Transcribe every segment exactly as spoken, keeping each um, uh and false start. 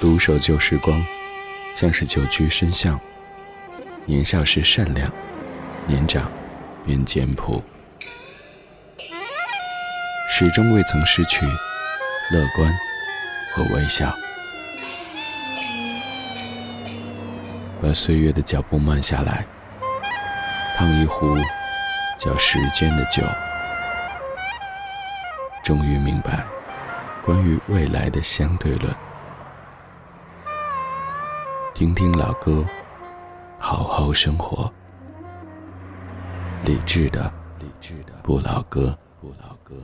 独守旧时光，像是久居深巷。年少时善良，年长便简朴，始终未曾失去乐观和微笑。把岁月的脚步慢下来，烫一壶叫时间的酒，终于明白关于未来的相对论。听听老歌，好好生活。理智的理智的不老歌不老歌。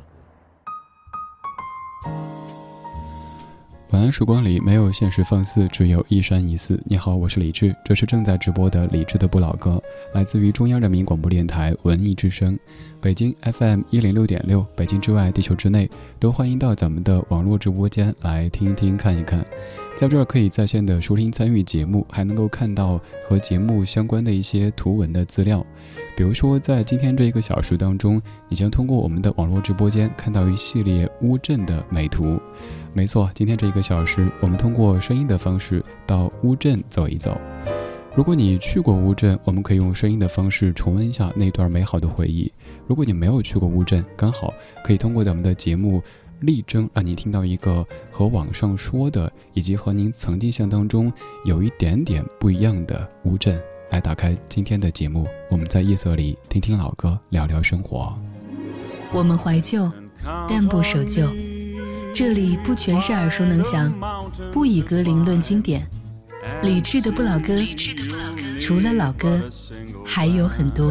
晚安时光里没有现实放肆，只有一山一寺。你好，我是李志，这是正在直播的李志的不老歌，来自于中央人民广播电台文艺之声，北京 F M 一零六点六，北京之外，地球之内，都欢迎到咱们的网络直播间来听一听、看一看。在这儿可以在线的收听参与节目，还能够看到和节目相关的一些图文的资料。比如说，在今天这一个小时当中，你将通过我们的网络直播间看到一系列乌镇的美图。没错，今天这一个小时，我们通过声音的方式到乌镇走一走。如果你去过乌镇，我们可以用声音的方式重温一下那段美好的回忆。如果你没有去过乌镇，刚好可以通过咱们的节目力争让你听到一个和网上说的以及和您曾经象当中有一点点不一样的乌镇。来打开今天的节目，我们在夜色里听听老歌，聊聊生活。 我们怀旧，但不守旧。这里不全是耳熟能详，不以歌龄论经典。理智的不老歌，除了老歌，还有很多。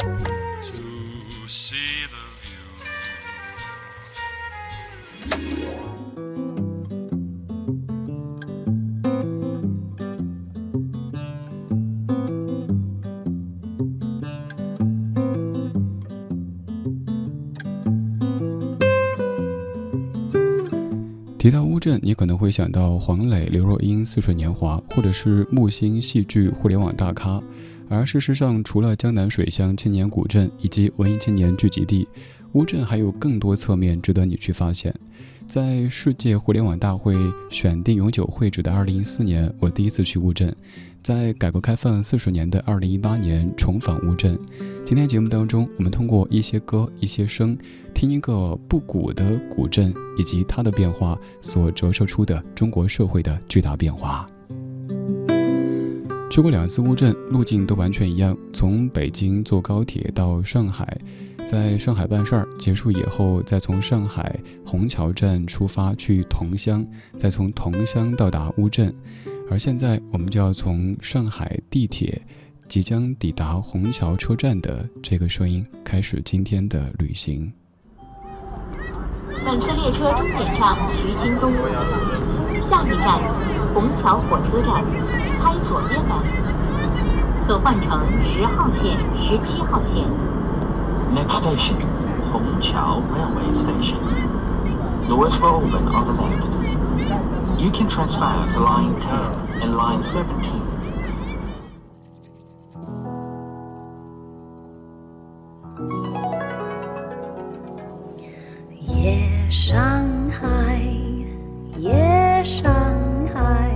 提到乌镇，你可能会想到黄磊、刘若英、似水年华，或者是木星戏剧互联网大咖。而事实上，除了江南水乡青年古镇以及文艺青年聚集地，乌镇还有更多侧面值得你去发现。在世界互联网大会选定永久会址的二零一四年，我第一次去乌镇；在改革开放四十年的二零一八年重返乌镇。今天节目当中，我们通过一些歌、一些声，听一个不古的古镇以及它的变化所折射出的中国社会的巨大变化。去过两次乌镇，路径都完全一样，从北京坐高铁到上海，在上海办事儿结束以后，再从上海虹桥站出发去桐乡，再从桐乡到达乌镇。而现在我们就要从上海地铁即将抵达虹桥车站的这个声音开始今天的旅行。 本次列车终点站徐泾东，下一站虹桥火车站，拍左边门，可换乘十号线、十七号线。 Next station, 虹桥 Railway Station. Louis Rollman on the left. You can transfer to line ten and line seventeen. 夜上海，夜上海，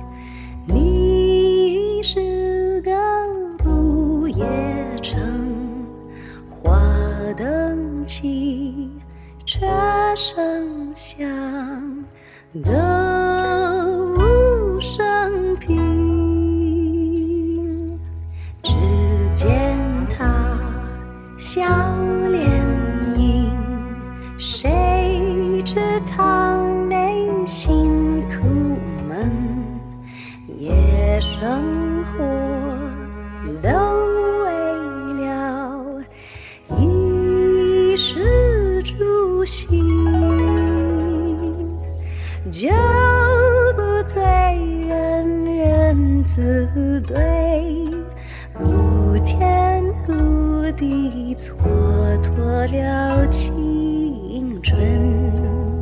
你是个不夜城，花灯起，车声响，歌舞升平，只见他笑脸迎，谁知他内心苦闷，夜生活都为了衣食住行，就不醉人人自醉，无天无地蹉跎了青春。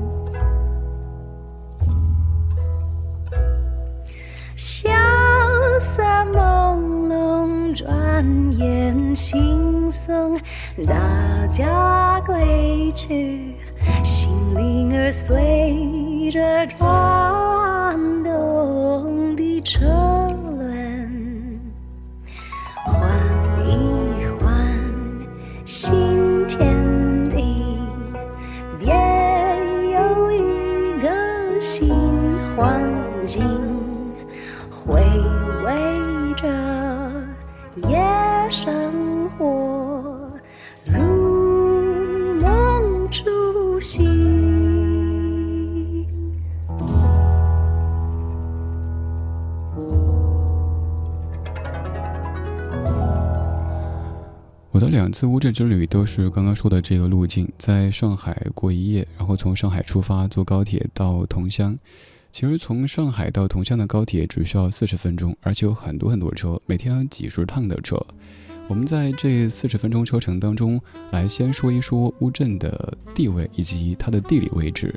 萧瑟朦胧，转眼惺忪，大家归去，心灵儿随着转动。 车轮，换一换新天地，别有一个新环境，回味着夜生活，如梦初醒。 我的两次乌镇之旅都是刚刚说的这个路径，在上海过一夜，然后从上海出发坐高铁到桐乡。其实从上海到桐乡的高铁只需要四十分钟，而且有很多很多车，每天有几十趟的车。我们在这四十分钟车程当中，来先说一说乌镇的地位以及它的地理位置。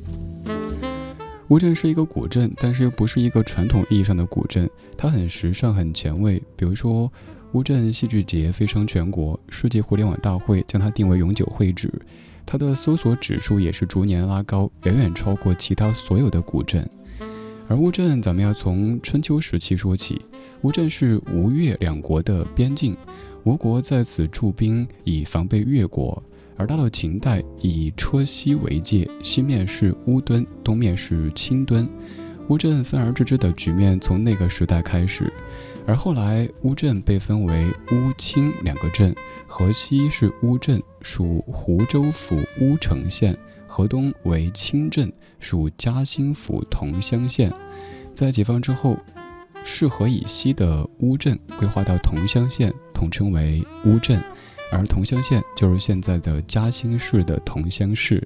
乌镇是一个古镇，但是又不是一个传统意义上的古镇，它很时尚很前卫。比如说乌镇戏剧节飞升全国，世界互联网大会将它定为永久会址，它的搜索指数也是逐年拉高，远远超过其他所有的古镇。而乌镇咱们要从春秋时期说起，乌镇是吴越两国的边境，吴国在此驻兵以防备越国。而到了秦代，以车西为界，西面是乌墩，东面是青墩，乌镇分而治之的局面从那个时代开始。而后来乌镇被分为乌青两个镇，河西是乌镇，属湖州府乌城县，河东为青镇，属嘉兴府桐乡县。在解放之后，市河以西的乌镇规划到桐乡县，统称为乌镇，而桐乡县就是现在的嘉兴市的桐乡市。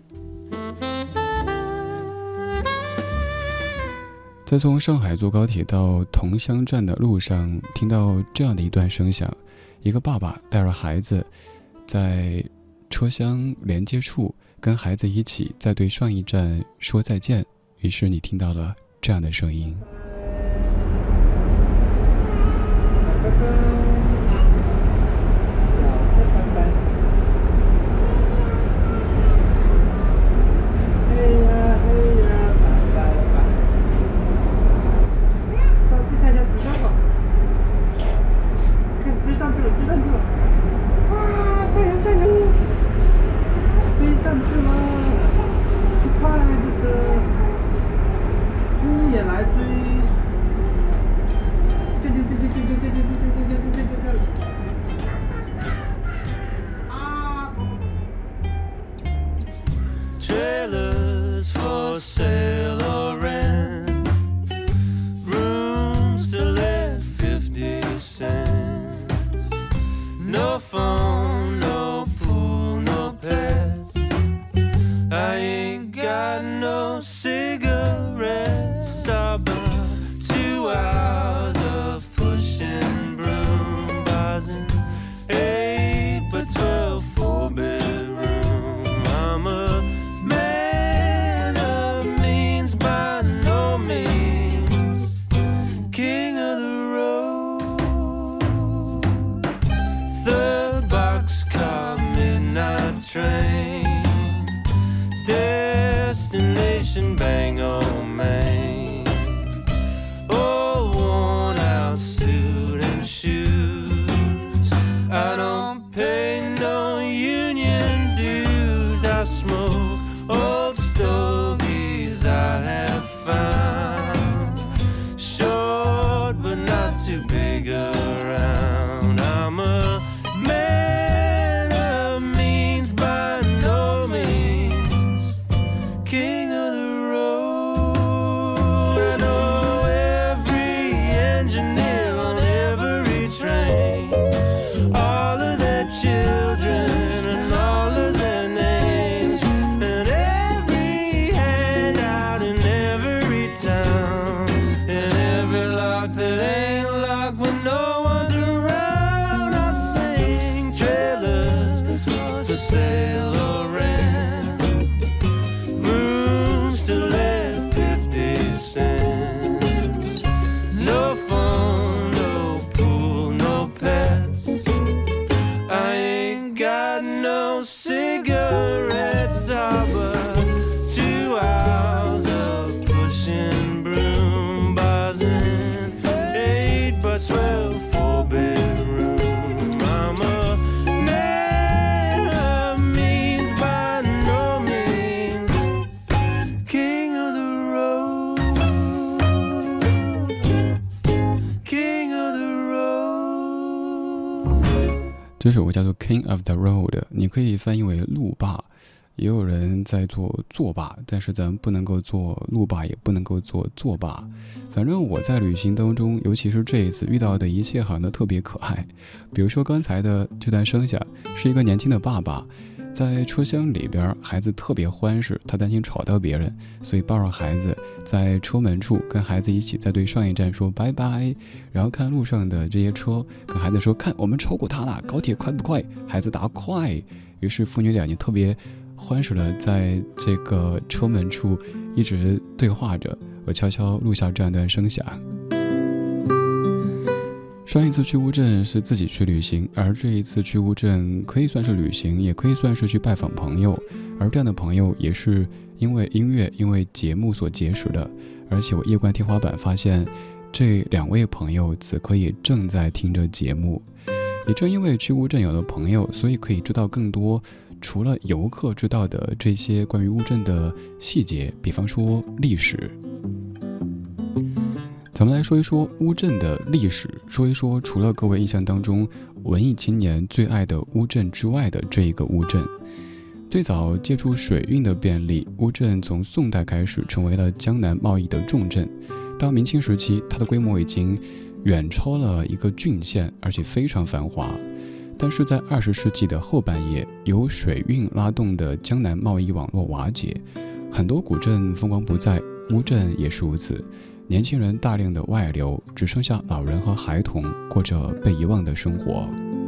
在从上海坐高铁到桐乡站的路上，听到这样的一段声响，一个爸爸带着孩子在车厢连接处跟孩子一起在对上一站说再见，于是你听到了这样的声音。 Sail or rent, room 这首歌叫做 King of the Road， 你可以翻译为路霸，也有人在做作霸，但是咱不能够做路霸，也不能够做作霸。反正我在旅行当中，尤其是这一次遇到的一切好像都特别可爱。比如说刚才的这段声响，是一个年轻的爸爸在车厢里边，孩子特别欢实，他担心吵到别人，所以抱着孩子在车门处跟孩子一起在对上一站说拜拜，然后看路上的这些车，跟孩子说看我们超过他了，高铁快不快？孩子答快。于是父女俩就特别欢实的在这个车门处一直对话着。我悄悄录下这样一段声响。上一次去乌镇是自己去旅行，而这一次去乌镇可以算是旅行，也可以算是去拜访朋友，而这样的朋友也是因为音乐因为节目所结识的。而且我夜观天花板发现这两位朋友此刻也正在听着节目。也正因为去乌镇有了朋友，所以可以知道更多除了游客知道的这些关于乌镇的细节，比方说历史。咱们来说一说乌镇的历史，说一说除了各位印象当中文艺青年最爱的乌镇之外的这一个乌镇。最早借助水运的便利，乌镇从宋代开始成为了江南贸易的重镇。到明清时期，它的规模已经远超了一个郡县，而且非常繁华。但是在二十世纪的后半叶，由水运拉动的江南贸易网络瓦解，很多古镇风光不再，乌镇也是如此。年轻人大量的外流，只剩下老人和孩童过着被遗忘的生活。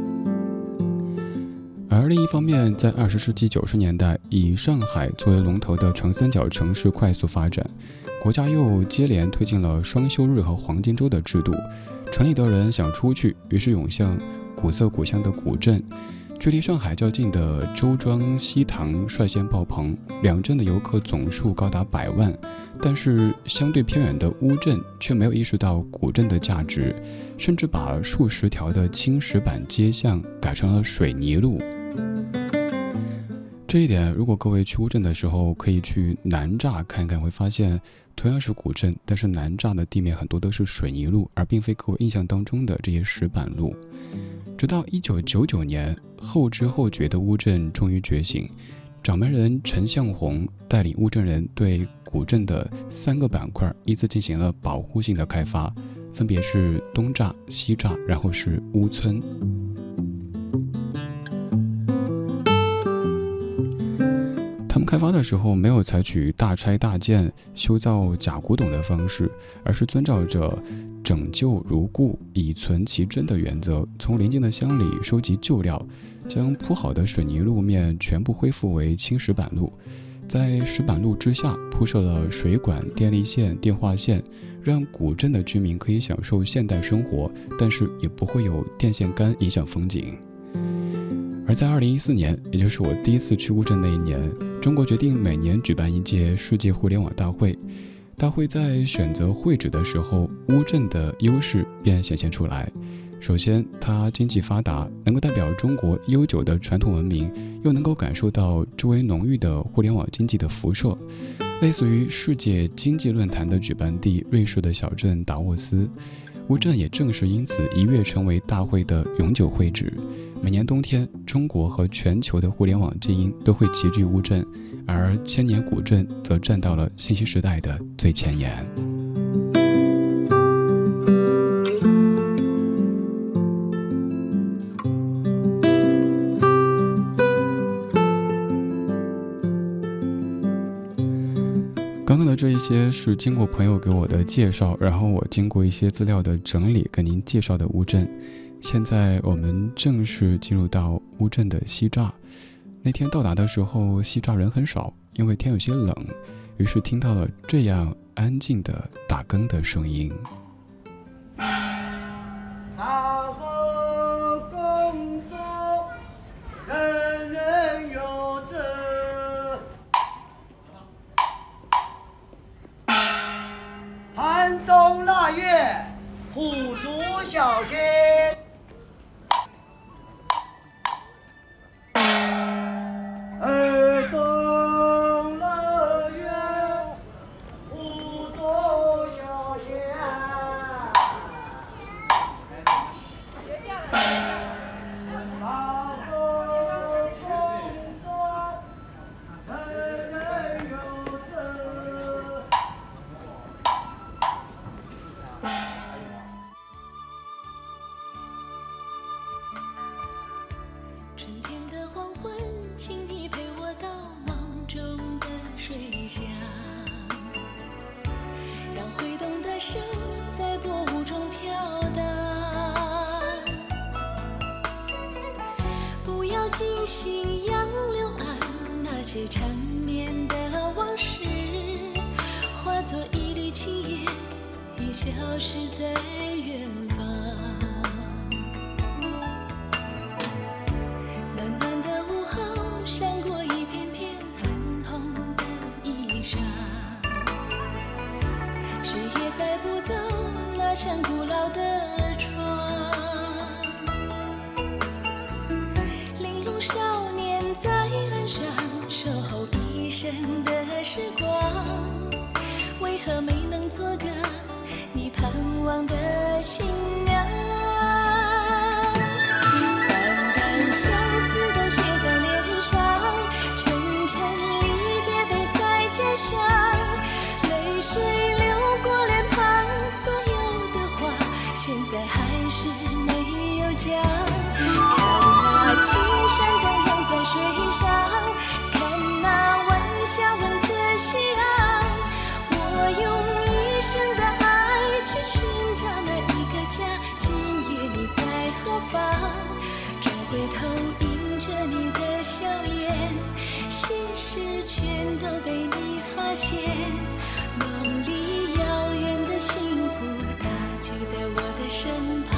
而另一方面，在二十世纪九十年代，以上海作为龙头的长三角城市快速发展，国家又接连推进了双休日和黄金周的制度，城里的人想出去，于是涌向古色古香的古镇。距离上海较近的周庄、西塘率先爆棚，两镇的游客总数高达百万。但是相对偏远的乌镇却没有意识到古镇的价值，甚至把数十条的青石板街巷改成了水泥路。这一点，如果各位去乌镇的时候，可以去南栅看看，会发现同样是古镇，但是南栅的地面很多都是水泥路，而并非各位印象当中的这些石板路。直到一九九九年，后知后觉的乌镇终于觉醒，掌门人陈向红带领乌镇人对古镇的三个板块依次进行了保护性的开发，分别是东栅、西栅，然后是乌村。他们开发的时候没有采取大拆大建、修造假古董的方式，而是遵照着整旧如故、以存其真的原则，从邻近的乡里收集旧料，将铺好的水泥路面全部恢复为青石板路，在石板路之下铺设了水管、电力线、电话线，让古镇的居民可以享受现代生活，但是也不会有电线杆影响风景。而在二零一四年，也就是我第一次去乌镇那一年，中国决定每年举办一届世界互联网大会。大会在选择会址的时候，乌镇的优势便显现出来。首先，它经济发达，能够代表中国悠久的传统文明，又能够感受到周围浓郁的互联网经济的辐射。类似于世界经济论坛的举办地瑞士的小镇达沃斯，乌镇也正是因此一跃成为大会的永久会址。每年冬天，中国和全球的互联网精英都会齐聚乌镇，而千年古镇则站到了信息时代的最前沿。刚刚的这一些是经过朋友给我的介绍，然后我经过一些资料的整理跟您介绍的乌镇。现在我们正式进入到乌镇的西栅。那天到达的时候，西栅人很少，因为天有些冷，于是听到了这样安静的打更的声音。 大河共舟，人人有责。寒冬腊月，虎足小心。耳东腊月，虎足小心。大手在薄雾中飘荡，不要惊醒杨柳岸那些缠绵的往事，化作一缕青烟，已消失在远方。暖暖的午后，闪过一片片粉红的衣裳，谁也再不走那扇古老的窗。玲珑少年在岸上守候一生的时光，为何没能做个你盼望的新娘？淡淡相思都写在脸上，沉沉离别背在肩上，泪水流过脸庞，所有的话现在还是没有讲。看那青山荡漾在水上，看那晚霞吻着夕阳，我用一生的爱去寻找那一个家。今夜你在何方？转回头迎着你的笑颜，心事全都被你发现。梦里遥远的幸福，它就在我的身旁。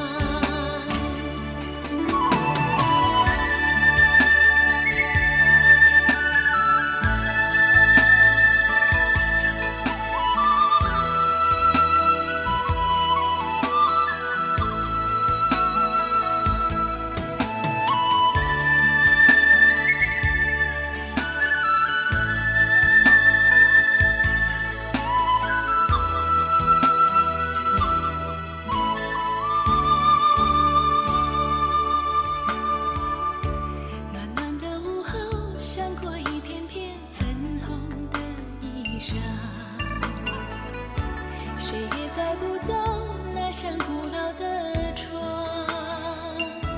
谁也再不走那扇古老的窗，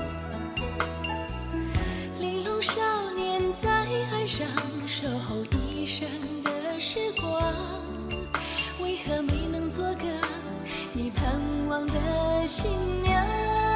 玲珑少年在岸上守候一生的时光，为何没能做个你盼望的新娘？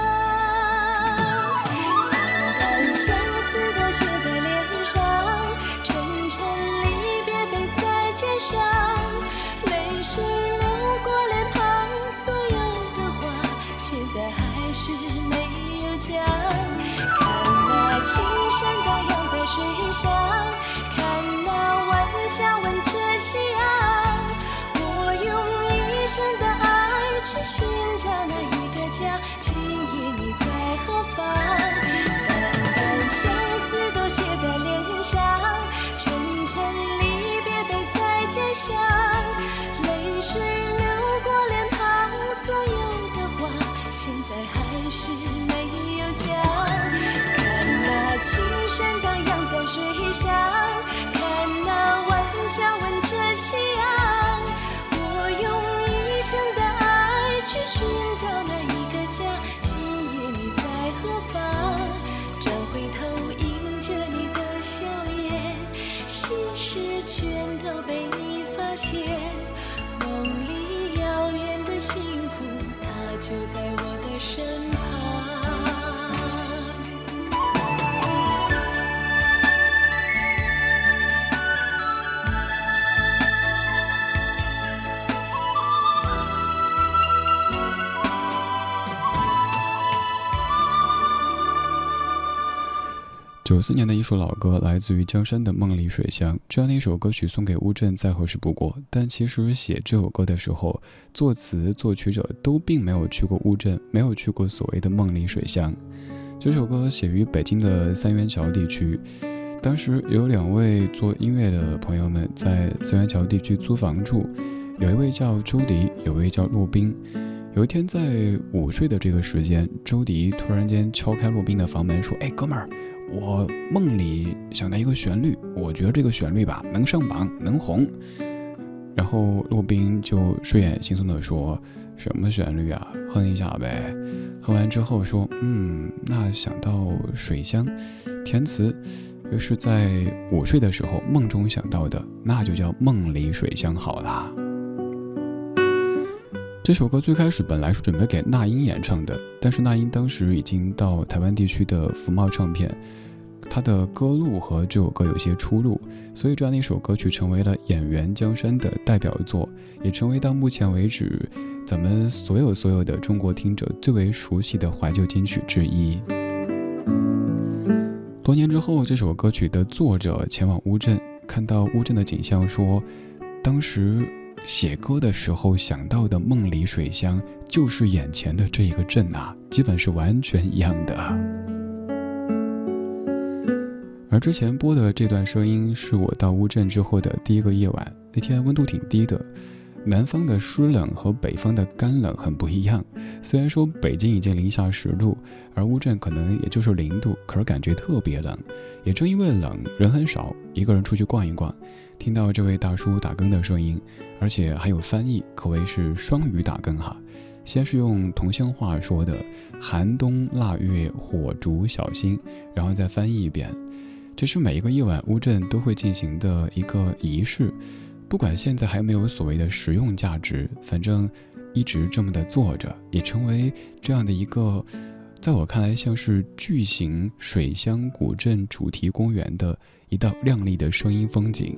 淡淡相思都写在脸上，沉沉离别背在肩上，泪水流过脸庞，所有的话现在还是没有讲。看那青山荡漾在水上，看那晚霞吻着夕阳，我用一生的爱去寻找那一个家。今夜你在何方？淡淡相思都写在脸上，沉沉离别背在肩上，泪水流过脸庞，所有的话现在还是没有讲。看那青山荡漾在水上，看那晚霞吻着夕阳，我用一生的爱去寻找那一个家。今夜你在何方？转回头迎着你的笑颜，心事全都被你发现。梦里遥远的幸福，它就在我的身旁。 九四年的一首老歌，来自于江山的《梦里水乡》。这样的一首歌曲送给乌镇再合适不过。但其实写这首歌的时候，作词作曲者都并没有去过乌镇，没有去过所谓的梦里水乡。这首歌写于北京的三元桥地区，当时有两位做音乐的朋友们在三元桥地区租房住，有一位叫周迪，有一位叫骆宾。有一天在午睡的这个时间，周迪突然间敲开骆宾的房门说：“哎，哥们儿，我梦里想到一个旋律，我觉得这个旋律吧能上榜能红。”然后骆宾就睡眼惺忪地说：“什么旋律啊，哼一下呗。”哼完之后说：“嗯，那想到水乡，填词又是在午睡的时候梦中想到的，那就叫梦里水乡好啦。” 这首歌最开始本来是准备给那英演唱的，但是那英当时已经到台湾地区的福茂唱片，她的歌路和这首歌有些出入，所以这样的一首歌曲成为了演员江山的代表作，也成为到目前为止咱们所有所有的中国听者最为熟悉的怀旧金曲之一。多年之后，这首歌曲的作者前往乌镇，看到乌镇的景象，说当时写歌的时候想到的梦里水乡就是眼前的这一个镇啊，基本是完全一样的。而之前播的这段声音是我到乌镇之后的第一个夜晚，那天温度挺低的，南方的湿冷和北方的干冷很不一样，虽然说北京已经零下十度，而乌镇可能也就是零度，可是感觉特别冷。也正因为冷，人很少，一个人出去逛一逛，听到这位大叔打更的声音，而且还有翻译，可谓是双语打更哈。先是用同乡话说的寒冬腊月火烛小心，然后再翻译一遍。这是每一个夜晚乌镇都会进行的一个仪式，不管现在还没有所谓的实用价值，反正一直这么的做着，也成为这样的一个在我看来像是巨型水乡古镇主题公园的一道亮丽的声音风景。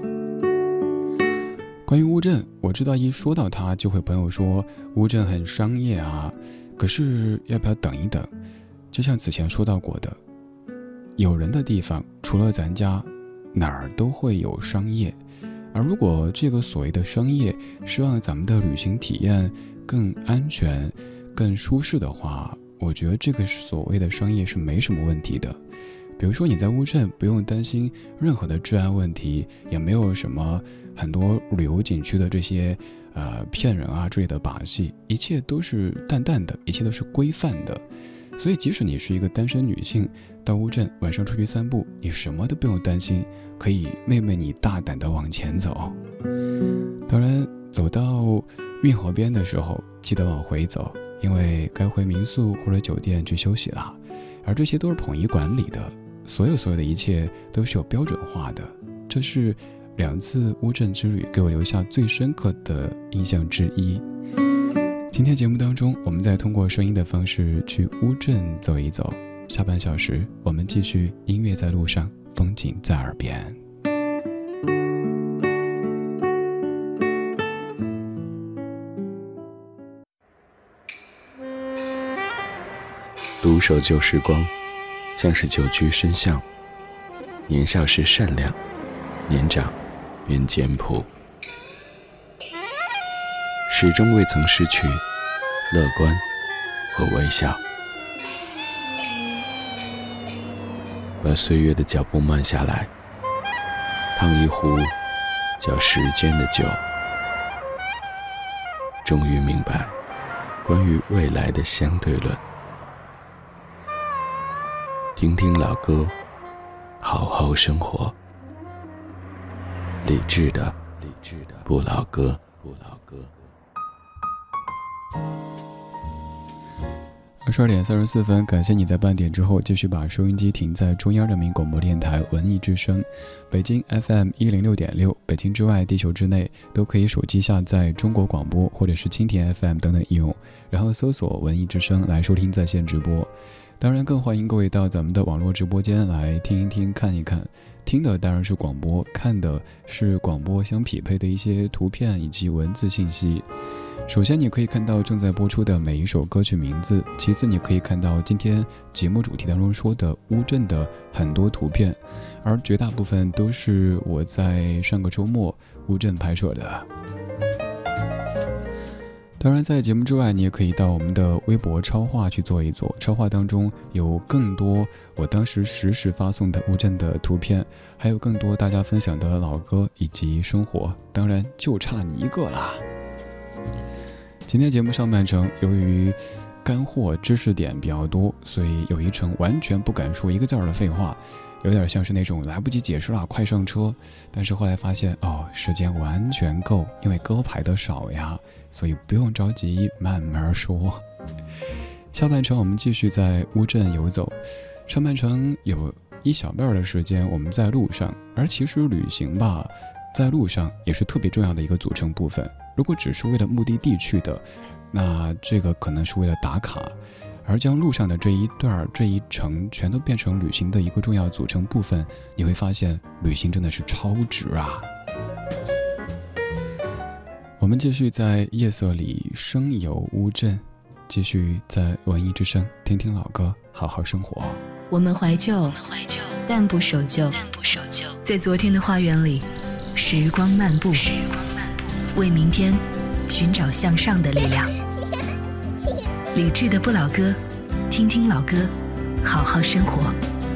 关于乌镇，我知道一说到它就会朋友说乌镇很商业啊，可是要不要等一等？就像此前说到过的，有人的地方除了咱家哪儿都会有商业，而如果这个所谓的商业是让咱们的旅行体验更安全更舒适的话，我觉得这个所谓的商业是没什么问题的。比如说你在乌镇不用担心任何的治安问题，也没有什么很多旅游景区的这些呃骗人啊之类的把戏，一切都是淡淡的，一切都是规范的。所以即使你是一个单身女性，到乌镇晚上出去散步，你什么都不用担心，可以妹妹你大胆的往前走。当然走到运河边的时候记得往回走，因为该回民宿或者酒店去休息了，而这些都是统一管理的，所有所有的一切都是有标准化的。这是两次乌镇之旅给我留下最深刻的印象之一。今天节目当中，我们再通过声音的方式去乌镇走一走，下半小时我们继续音乐在路上，风景在耳边。 独守旧时光，像是久居深巷。年少时善良，年长便简朴，始终未曾失去乐观和微笑。把岁月的脚步慢下来，烫一壶叫时间的酒，终于明白关于未来的相对论。听听老歌，好好生活。理智的理智的不老歌不老歌。 二十二点三十四分，感谢你在半点之后继续把收音机停在中央人民广播电台文艺之声，北京 F M 一零六点六，北京之外、地球之内都可以手机下载中国广播或者是蜻蜓 F M 等等应用，然后搜索文艺之声来收听在线直播。当然更欢迎各位到咱们的网络直播间来听一听看一看，听的当然是广播，看的是广播相匹配的一些图片以及文字信息。首先你可以看到正在播出的每一首歌曲名字，其次你可以看到今天节目主题当中说的乌镇的很多图片，而绝大部分都是我在上个周末乌镇拍摄的。当然在节目之外，你也可以到我们的微博超话去做一做，超话当中有更多我当时实时发送的乌镇的图片，还有更多大家分享的老歌以及生活，当然就差你一个啦。今天节目上半程由于干货知识点比较多，所以有一程完全不敢说一个字儿的废话，有点像是那种来不及解释了快上车，但是后来发现哦，时间完全够，因为歌排的少呀，所以不用着急，慢慢说。下半程我们继续在乌镇游走，上半程有一小半的时间我们在路上，而其实旅行吧在路上也是特别重要的一个组成部分。 如果只是为了目的地去的，那这个可能是为了打卡，而将路上的这一段这一程全都变成旅行的一个重要组成部分，你会发现旅行真的是超值啊。我们继续在夜色里声游乌镇，继续在文艺之声听听老歌，好好生活。 我们怀旧，但不守旧。在昨天的花园里，时光漫步，为明天寻找向上的力量。理智的不老歌，听听老歌，好好生活。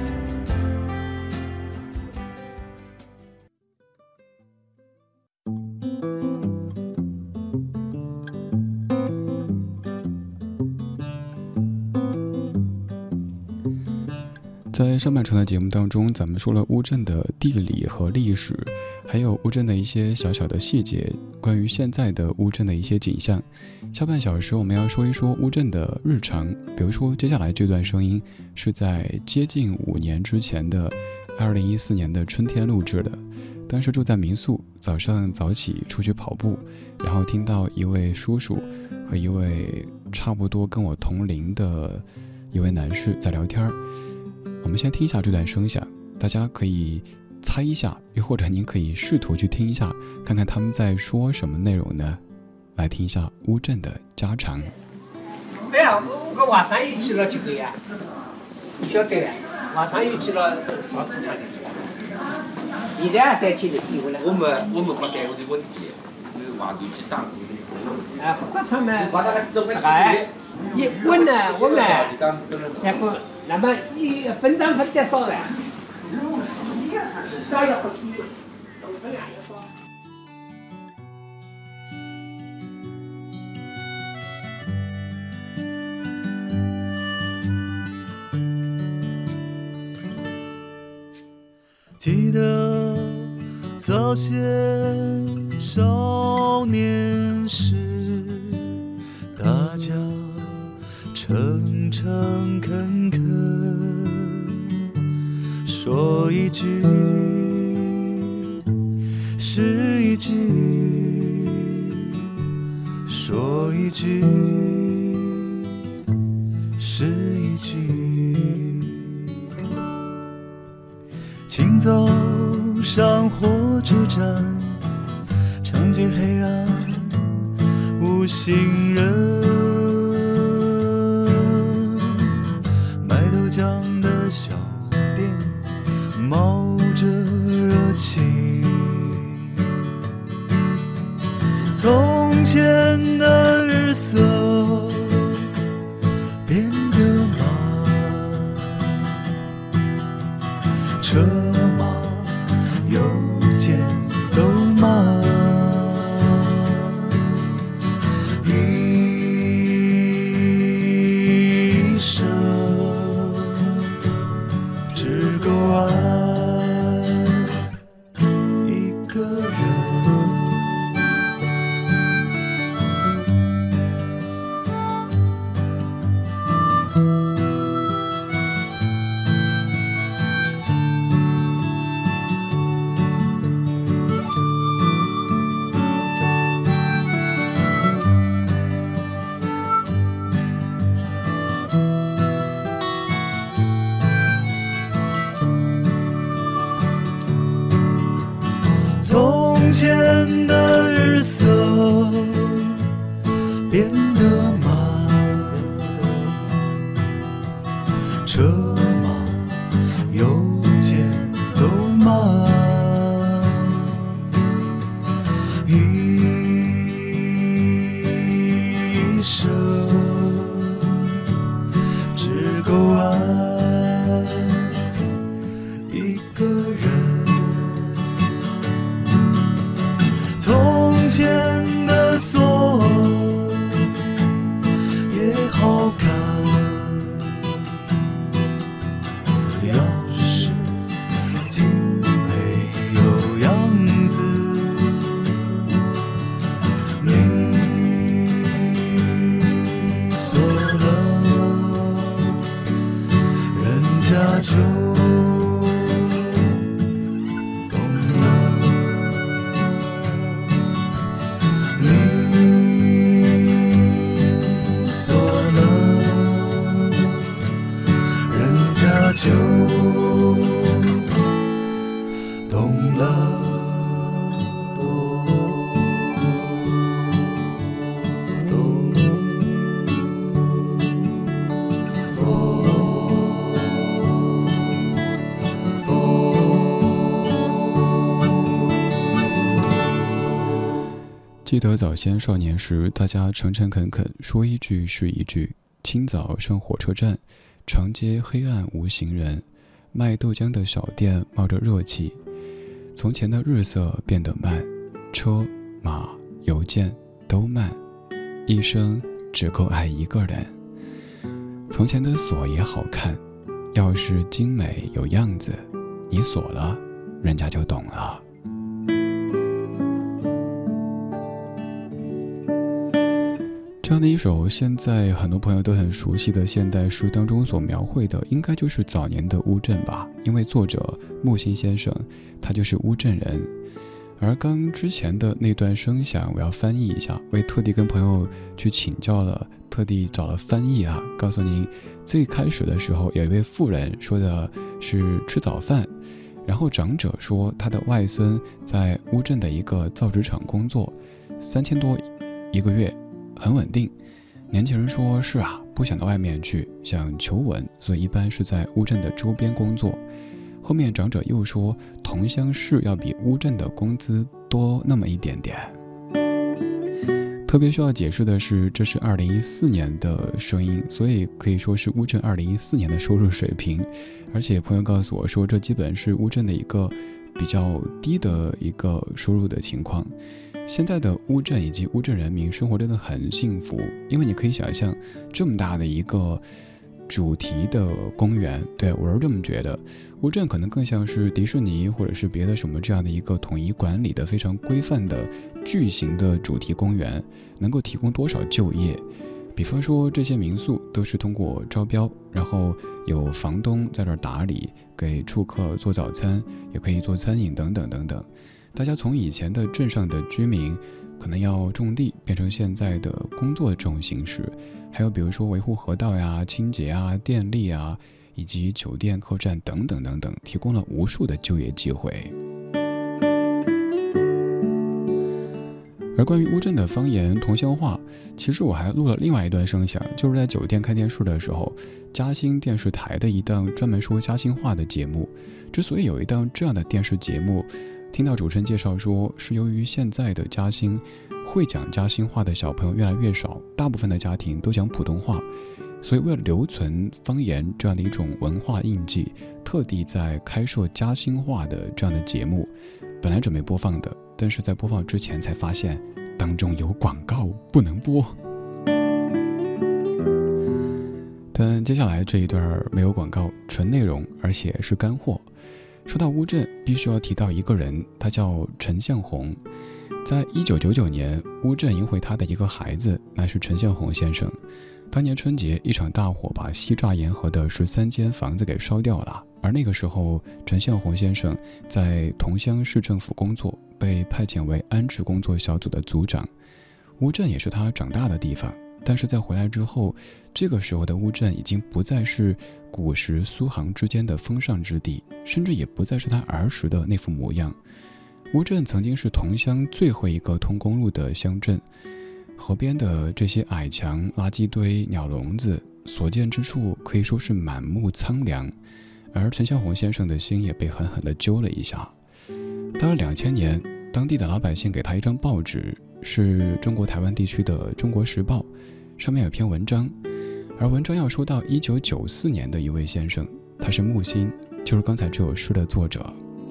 在上半程的节目当中，咱们说了乌镇的地理和历史，还有乌镇的一些小小的细节，关于现在的乌镇的一些景象。下半小时我们要说一说乌镇的日常，比如说接下来这段声音是在接近五年之前的二零一四年的春天录制的。当时住在民宿，早上早起出去跑步，然后听到一位叔叔和一位差不多跟我同龄的一位男士在聊天。我们先听一下这段声响，大家可以猜一下，又或者您可以试图去听一下，看看他们在说什么内容呢？来听一下乌镇的家常。 哎呀，我我晚上又去了几个呀？你晓得了，晚上又去了造纸厂里去了。现在三天的以后呢？ 我们我们不带我的问题，因为外头去打工。 啊，国产嘛，是哎，一温呢，我们才不。那么一分账分得少了，少也不低，分量也少。 记得早些少年时，大家诚诚恳恳说一句是一句，说一句是一句。请走上火车站，长街黑暗无行人，酱的小店冒着热气，从前的日色变得慢，车马邮件都慢，一生从前的日色变得慢，车马邮件都慢，一生只够爱一个人。从前的锁也好看，钥匙竟没有样子，你锁了，人家就你记得早先少年时，大家诚诚恳恳，说一句是一句。清早上火车站，长街黑暗无行人，卖豆浆的小店冒着热气。从前的日色变得慢，车马邮件都慢，一生只够爱一个人。从前的锁也好看，钥匙精美有样子，你锁了，人家就懂了。这样的一首现在很多朋友都很熟悉的现代诗当中所描绘的，应该就是早年的乌镇吧，因为作者木心先生他就是乌镇人。而刚之前的那段声响我要翻译一下，我也特地跟朋友去请教了，特地找了翻译啊，告诉您最开始的时候有一位妇人说的是吃早饭，然后长者说他的外孙在乌镇的一个造纸厂工作，三千多一个月，很稳定。年轻人说是啊，不想到外面去，想求稳，所以一般是在乌镇的周边工作。后面长者又说同乡市要比乌镇的工资多那么一点点。特别需要解释的是，这是二零一四年的声音，所以可以说是乌镇二零一四年的收入水平。而且朋友告诉我说，这基本是乌镇的一个比较低的一个收入的情况。现在的乌镇以及乌镇人民生活真的很幸福，因为你可以想象这么大的一个主题的公园，对，我是这么觉得。乌镇可能更像是迪士尼或者是别的什么这样的一个统一管理的非常规范的巨型的主题公园，能够提供多少就业。比方说这些民宿都是通过招标，然后有房东在这儿打理，给住客做早餐，也可以做餐饮等等等等。大家从以前的镇上的居民可能要种地，变成现在的工作这种形式，还有比如说维护河道呀、清洁啊、电力啊，以及酒店、客栈等等等等，提供了无数的就业机会。而关于乌镇的方言同乡话，其实我还录了另外一段声响，就是在酒店看电视的时候，嘉兴电视台的一档专门说嘉兴话的节目。之所以有一档这样的电视节目，听到主持人介绍说，是由于现在的嘉兴会讲嘉兴话的小朋友越来越少，大部分的家庭都讲普通话，所以为了留存方言这样的一种文化印记，特地在开设嘉兴话的这样的节目。本来准备播放的，但是在播放之前才发现当中有广告不能播。但接下来这一段没有广告，纯内容，而且是干货。说到乌镇，必须要提到一个人，他叫陈向红。在一九九九年，乌镇迎回他的一个孩子，那是陈向红先生。当年春节，一场大火把西栅沿河的十三间房子给烧掉了。而那个时候，陈向红先生在同乡市政府工作，被派遣为安置工作小组的组长。乌镇也是他长大的地方，但是在回来之后，这个时候的乌镇已经不再是古时苏杭之间的风尚之地，甚至也不再是他儿时的那副模样。乌镇曾经是同乡最后一个通公路的乡镇，河边的这些矮墙、垃圾堆、鸟笼子，所见之处可以说是满目苍凉。而陈向红先生的心也被狠狠地揪了一下。到了两千年，当地的老百姓给他一张报纸，是中国台湾地区的《中国时报》，上面有篇文章，而文章要说到一九九四年的一位先生，他是木心，就是刚才这首诗的作者。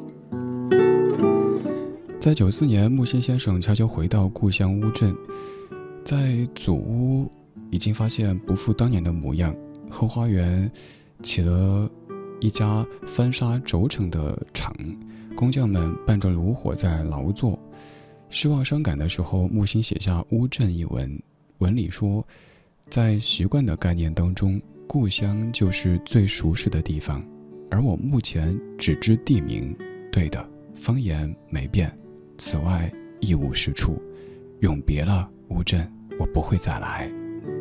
在九四年，木心先生悄悄回到故乡乌镇，在祖屋已经发现不复当年的模样，后花园起了一家翻砂轴承的厂，工匠们伴着炉火在劳作。失望伤感的时候，木心写下乌镇一文，文里说，在习惯的概念当中，故乡就是最熟识的地方，而我目前只知地名，对的，方言没变，此外一无是处，永别了乌镇，我不会再来。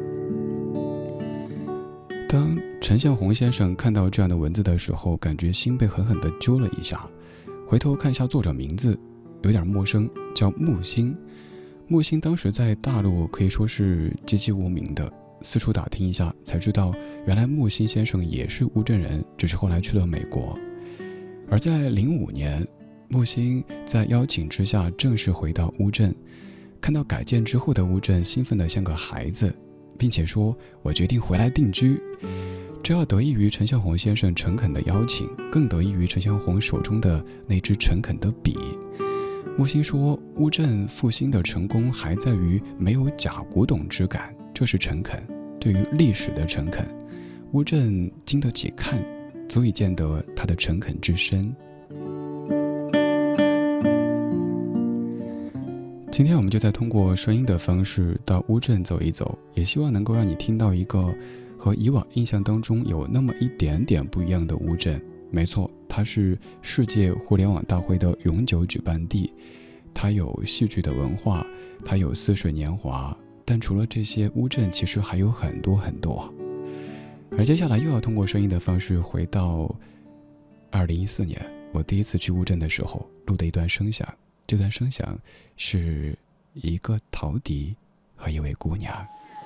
当陈向红先生看到这样的文字的时候，感觉心被狠狠地揪了一下，回头看一下作者名字，有点陌生，叫木心。木心当时在大陆可以说是籍籍无名的，四处打听一下才知道，原来木心先生也是乌镇人，只是后来去了美国。而在零五年，木心在邀请之下正式回到乌镇， 看到改建之后的乌镇，兴奋得像个孩子，并且说我决定回来定居。这要得益于陈孝宏先生诚恳的邀请，更得益于陈孝宏手中的那支诚恳的笔。木心说，乌镇复兴的成功还在于没有假古董之感，这是诚恳，对于历史的诚恳。乌镇经得起看，足以见得他的诚恳之深。今天我们就在通过声音的方式到乌镇走一走，也希望能够让你听到一个和以往印象当中有那么一点点不一样的乌镇。没错，它是世界互联网大会的永久举办地，它有戏剧的文化，它有似水年华，但除了这些，乌镇其实还有很多很多。而接下来又要通过声音的方式回到二零一四年我第一次去乌镇的时候录的一段声响，这段声响是一个陶笛和一位姑娘。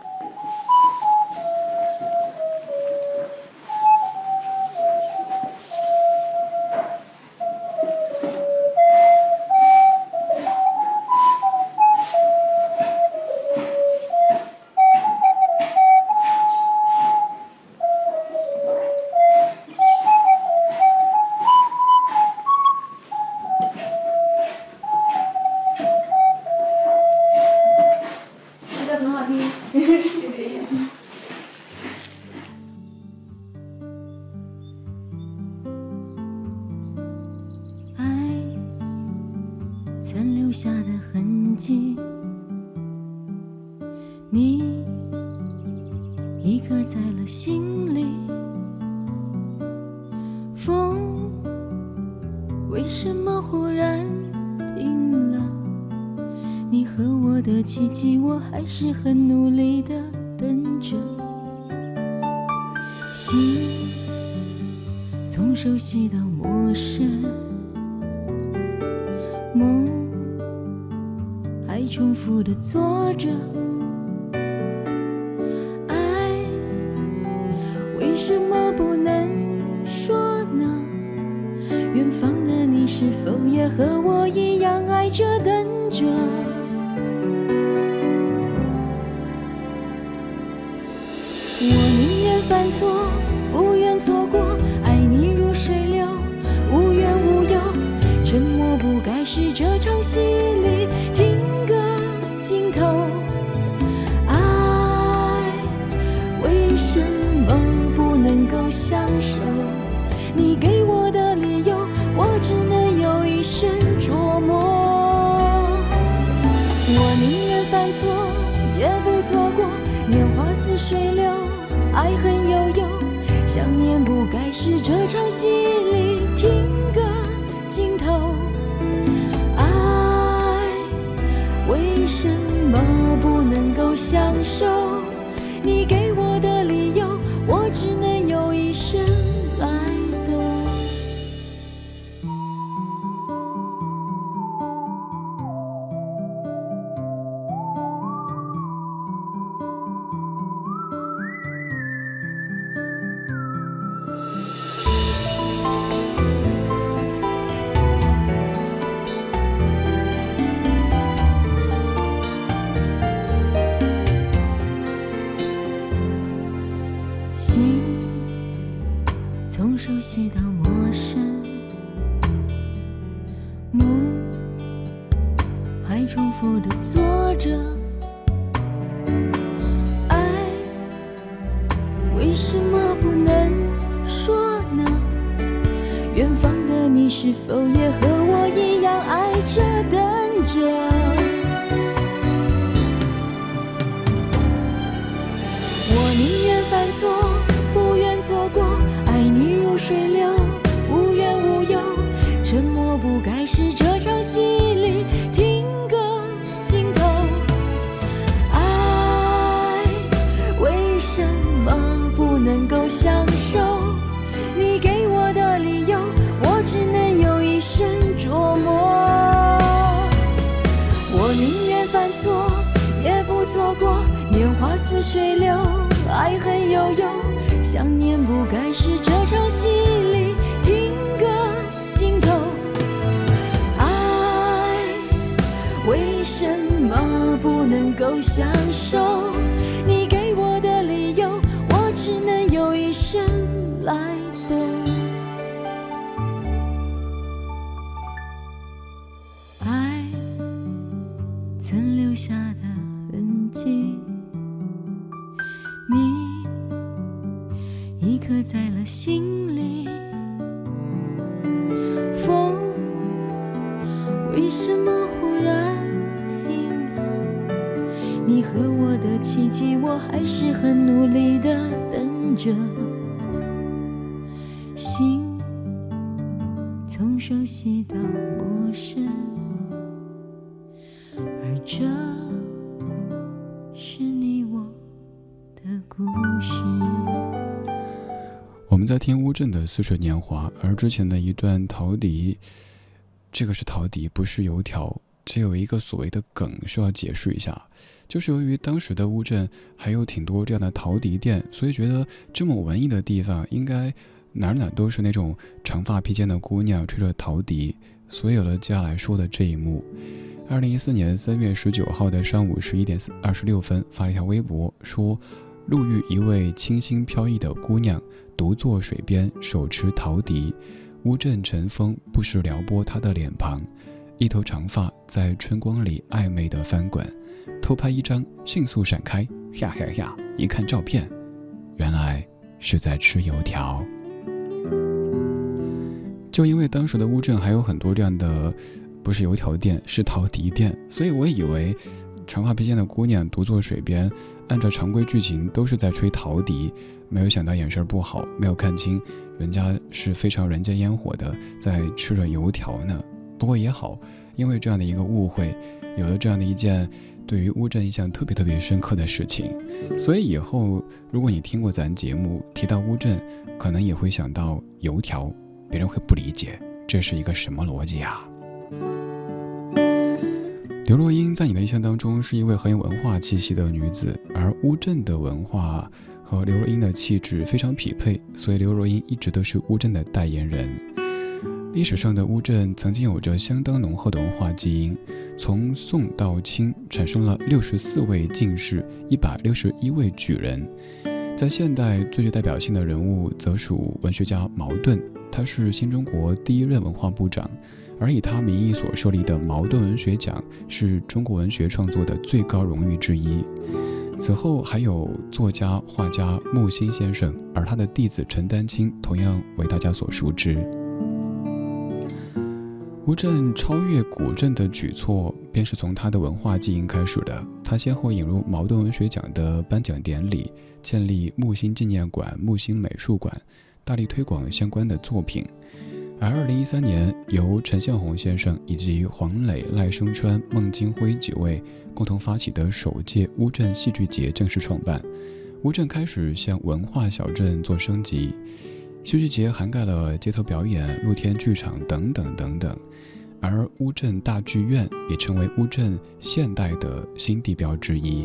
曾留下的痕迹，你已刻在了心里。风为什么忽然停了？你和我的奇迹，我还是很努力地等着。心从熟悉到陌生，梦还重复地做着。爱为什么不能说呢？远方的你是否也和我一样爱着等着？我宁愿犯错，不愿错过，爱你如水流，无怨无尤。沉默不该是这场戏里听个尽头。爱为什么不能够相守？你给我的理由，我只能有一生琢磨。我宁愿犯错，也不错过。年华似水流，爱恨悠悠。想念不该是这场戏里听个尽头。爱为什么不能够相守？你给我的理由，我只能有一生来懂。心从熟悉到陌生，梦还重复地做着。爱为什么不能说呢？远方的你是否也和我一样爱着等着？我宁愿犯错，不愿错过，爱你如水流，无怨无尤。沉默不该是这场戏里听个尽头。爱为什么不能够相守？你给我的理由，我只能有一生琢磨。我宁愿犯错，也不错过。年华似水流，爱恨悠悠。想念不该是这场戏里听个尽头。爱为什么么不能够享受？你给我的理由，我只能用一生来懂。爱曾留下的痕迹，你已刻在了心里。风为什么忽然停了？你和我的奇迹，我还是很努力地等着。心从熟悉到陌生，而这是你我的故事。 我们在听乌镇的《似水年华》，而之前的一段陶笛，这个是陶笛，不是油条。这有一个所谓的梗需要解释一下，就是由于当时的乌镇还有挺多这样的陶笛店，所以觉得这么文艺的地方应该哪哪都是那种长发披肩的姑娘吹着陶笛，所以有了接下来说的这一幕。二零一四年三月十九号的上午十一点二十六分，发了一条微博说，路遇一位清新飘逸的姑娘，独坐水边，手持陶笛，乌镇晨风不时撩拨她的脸庞，一头长发在春光里暧昧地翻滚，偷拍一张，迅速闪开，呀呀呀！一看照片，原来是在吃油条。就因为当时的乌镇还有很多这样的，不是油条店，是陶笛店，所以我以为长发披肩的姑娘独坐水边，按照常规剧情都是在吹陶笛，没有想到眼神不好，没有看清人家是非常人间烟火的在吃着油条呢。不过也好，因为这样的一个误会，有了这样的一件对于乌镇印象特别特别深刻的事情，所以以后如果你听过咱节目提到乌镇，可能也会想到油条，别人会不理解这是一个什么逻辑啊。刘若英在你的印象当中是一位很有文化气息的女子，而乌镇的文化和刘若英的气质非常匹配，所以刘若英一直都是乌镇的代言人。历史上的乌镇曾经有着相当浓厚的文化基因，从宋到清产生了六十四位进士，一百六十一位举人。在现代最具代表性的人物则属文学家茅盾，他是新中国第一任文化部长，而以他名义所设立的茅盾文学奖是中国文学创作的最高荣誉之一。此后还有作家画家木心先生，而他的弟子陈丹青同样为大家所熟知。乌镇超越古镇的举措便是从他的文化基因开始的，他先后引入茅盾文学奖的颁奖典礼，建立木心纪念馆、木心美术馆，大力推广相关的作品。而二零一三年由陈宪宏先生以及黄磊、赖声川、孟京辉几位共同发起的首届乌镇戏剧节正式创办，乌镇开始向文化小镇做升级。戏剧节涵盖了街头表演、露天剧场等等等等，而乌镇大剧院也成为乌镇现代的新地标之一。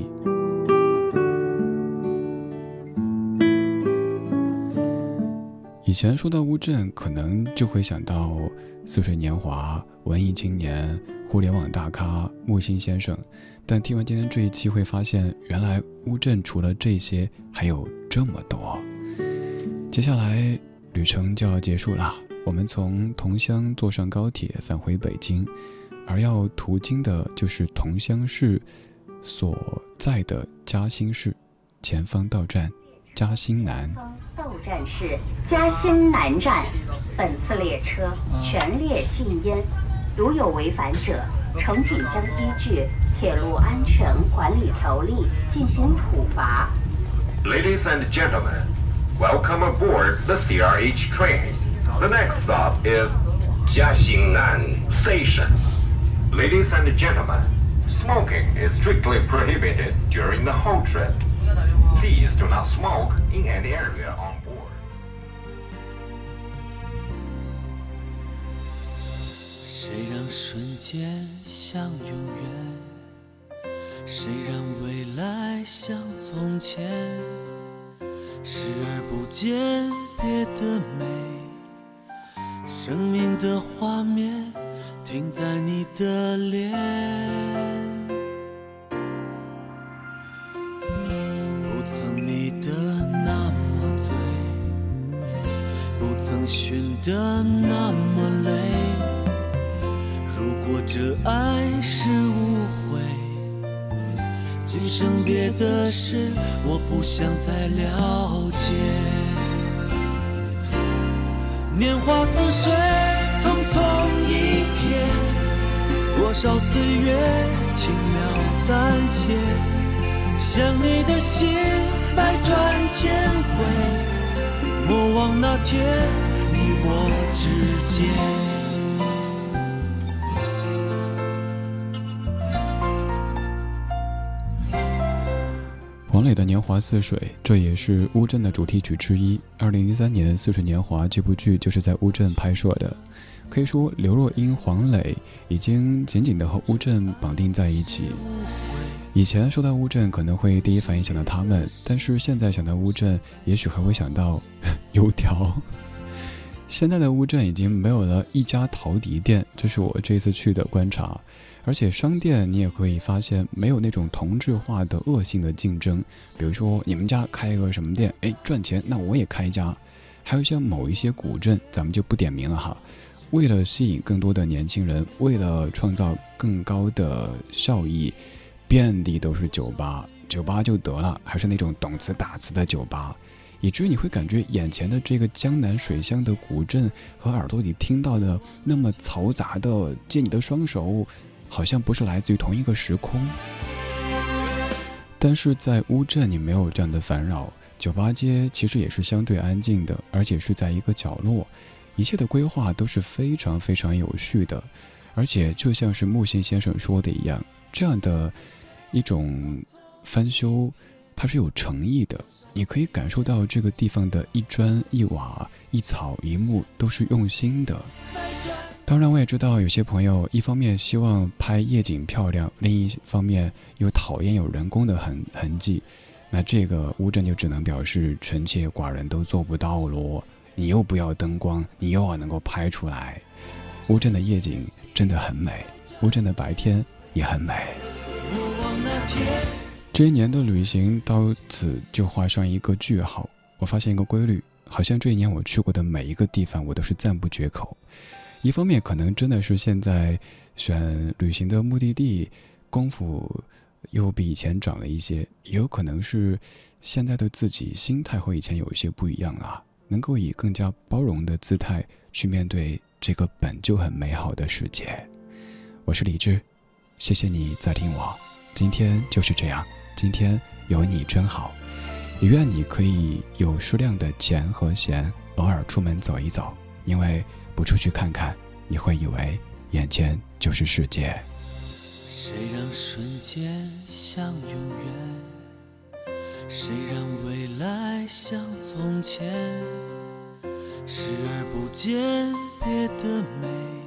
以前说到乌镇，可能就会想到似水年华、文艺青年、互联网大咖、木心先生，但听完今天这一期会发现，原来乌镇除了这些还有这么多。接下来旅程就要结束了，我们从桐乡坐上高铁返回北京，而要途经的就是桐乡市所在的嘉兴市，前方到站嘉兴南。 到站是嘉兴南站，本次列车全列禁烟，如有违反者，乘警将依据《铁路安全管理条例》进行处罚。 Ladies and gentlemen, welcome aboard the C R H train. The next stop is Jiaxingnan Station. Ladies and gentlemen, smoking is strictly prohibited during the whole trip. Please do not smoke in any area on board. 谁让瞬间像永远？谁让未来像从前？视而不见别的美，生命的画面停在你的脸。 追寻的那么累。如果这爱是误会，今生别的事我不想再了解。年华似水，匆匆一瞥，多少岁月轻描淡写，想你的心百转千回，莫忘那天你我之间。 黄磊的《年华似水》，这也是乌镇的主题曲之一。二零零三年《似水年华》这部剧就是在乌镇拍摄的。可以说，刘若英、黄磊已经紧紧地和乌镇绑定在一起。以前说到乌镇，可能会第一反应想到他们，但是现在想到乌镇，也许还会想到油条。现在的乌镇已经没有了一家陶笛店，这是我这次去的观察。而且商店你也可以发现没有那种同质化的恶性的竞争，比如说你们家开一个什么店，哎，赚钱，那我也开一家。还有像某一些古镇，咱们就不点名了哈，为了吸引更多的年轻人，为了创造更高的效益，遍地都是酒吧，酒吧就得了，还是那种懂词打词的酒吧，以至于你会感觉眼前的这个江南水乡的古镇和耳朵里听到的那么嘈杂的借你的双手，好像不是来自于同一个时空。但是在乌镇你没有这样的烦扰，酒吧街其实也是相对安静的，而且是在一个角落，一切的规划都是非常非常有序的。而且就像是木心先生说的一样，这样的一种翻修它是有诚意的，你可以感受到这个地方的一砖一瓦一草一木都是用心的。当然我也知道有些朋友一方面希望拍夜景漂亮，另一方面又讨厌有人工的痕痕迹，那这个乌镇就只能表示臣妾寡人都做不到咯。你又不要灯光，你又要能够拍出来。乌镇的夜景真的很美，乌镇的白天也很美。这一年的旅行到此就画上一个句号。我发现一个规律，好像这一年我去过的每一个地方我都是赞不绝口。一方面可能真的是现在选旅行的目的地功夫又比以前长了一些，也有可能是现在的自己心态和以前有一些不一样啊，能够以更加包容的姿态去面对这个本就很美好的世界。我是李志，谢谢你在听我，今天就是这样，今天有你真好，也愿你可以有适量的钱和闲，偶尔出门走一走，因为不出去看看，你会以为眼前就是世界。 谁让瞬间像永远，谁让未来像从前，视而不见别的美，